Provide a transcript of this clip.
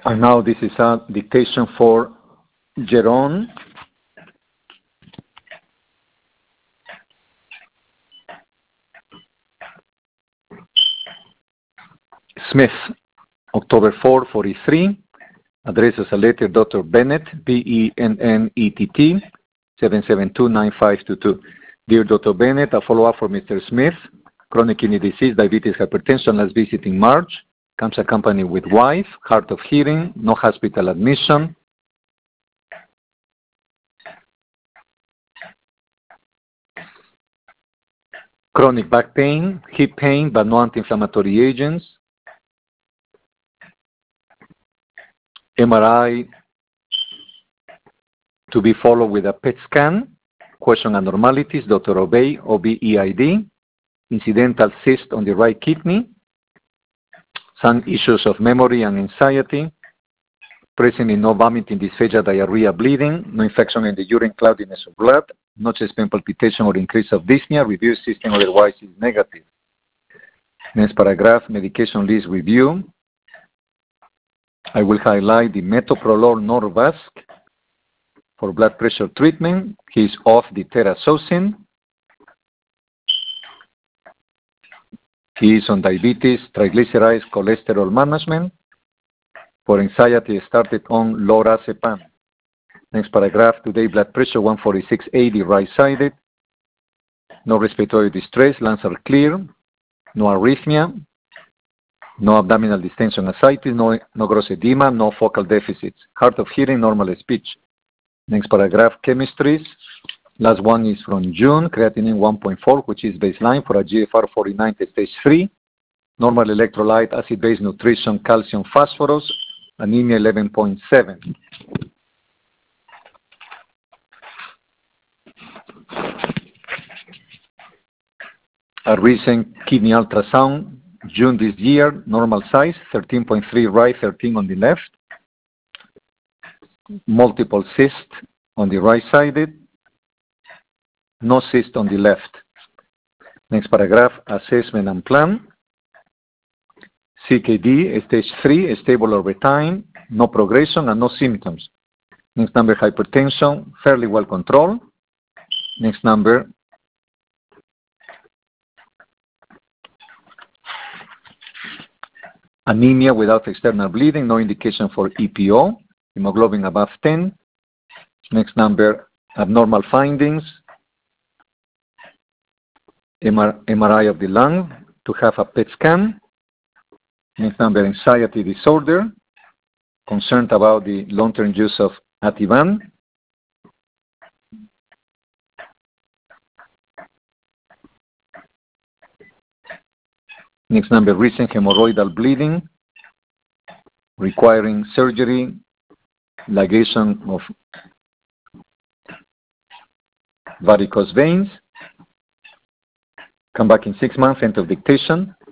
And now this is a dictation for Jeroen. Smith, October 4, 43. Addresses a letter Dr. Bennett, B-E-N-N-E-T-T, 772-9522. Dear Dr. Bennett, a follow-up for Mr. Smith. Chronic kidney disease, diabetes, hypertension, last visit in March. Comes accompanied with wife, hard of hearing, no hospital admission. Chronic back pain, hip pain, but no anti-inflammatory agents. MRI to be followed with a PET scan. Question abnormalities, Dr. Obey, OB-EID. Incidental cyst on the right kidney. Some issues of memory and anxiety. Presently no vomiting, dysphagia, diarrhea, bleeding. No infection in the urine, cloudiness of blood. No chest pain, palpitation, or increase of dyspnea. Review system otherwise is negative. Next paragraph, medication list review. I will highlight the metoprolol Norvasc for blood pressure treatment. He is off the terazosin. He is on diabetes, triglycerides, cholesterol management. For anxiety, started on lorazepam. Next paragraph, today blood pressure 146/80, right-sided. No respiratory distress, lungs are clear. No arrhythmia. No abdominal distension, ascites, no gross edema, no focal deficits. Hard of hearing, normal speech. Next paragraph, chemistries. Last one is from June, creatinine 1.4, which is baseline for a GFR 49 stage 3. Normal electrolyte, acid-base nutrition, calcium, phosphorus, anemia 11.7. A recent kidney ultrasound, June this year, normal size, 13.3 right, 13 on the left. Multiple cyst on the right-sided. No cyst on the left. Next paragraph, assessment and plan. CKD, stage 3, stable over time, no progression and no symptoms. Next number, hypertension, fairly well controlled. Next number, anemia without external bleeding, no indication for EPO, hemoglobin above 10. Next number, abnormal findings, MRI of the lung, to have a PET scan. Next number, anxiety disorder, concerned about the long-term use of Ativan. Next number, recent hemorrhoidal bleeding, requiring surgery, ligation of varicose veins. Come back in 6 months, end of dictation.